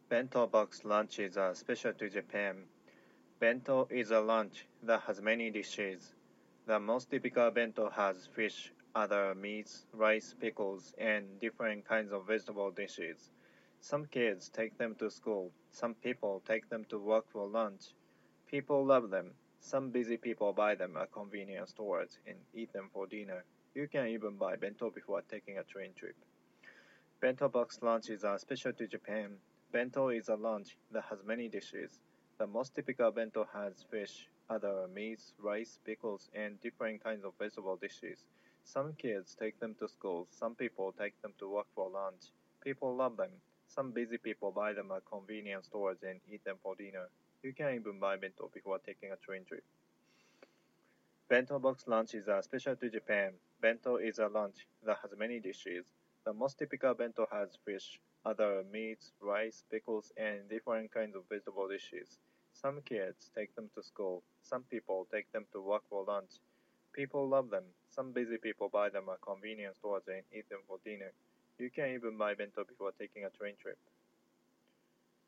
Bento box lunches are special to Japan. Bento is a lunch that has many dishes. The most typical bento has fish, other meats, rice, pickles, and different kinds of vegetable dishes. Some kids take them to school. Some people take them to work for lunch. People love them. Some busy people buy them at convenience stores and eat them for dinner. You can even buy bento before taking a train trip. Bento box lunches are special to Japan. Bento is a lunch that has many dishes. The most typical bento has fish, other meats, rice, pickles, and different kinds of vegetable dishes. Some kids take them to school. Some people take them to work for lunch. People love them. Some busy people buy them at convenience stores and eat them for dinner. You can even buy bento before taking a train trip. Bento box lunches are special to Japan. Bento is a lunch that has many dishes. The most typical bento has fish, other meats, rice, pickles, and different kinds of vegetable dishes. Some kids take them to school. Some people take them to work for lunch. People love them. Some busy people buy them at convenience stores and eat them for dinner. You can even buy bento before taking a train trip.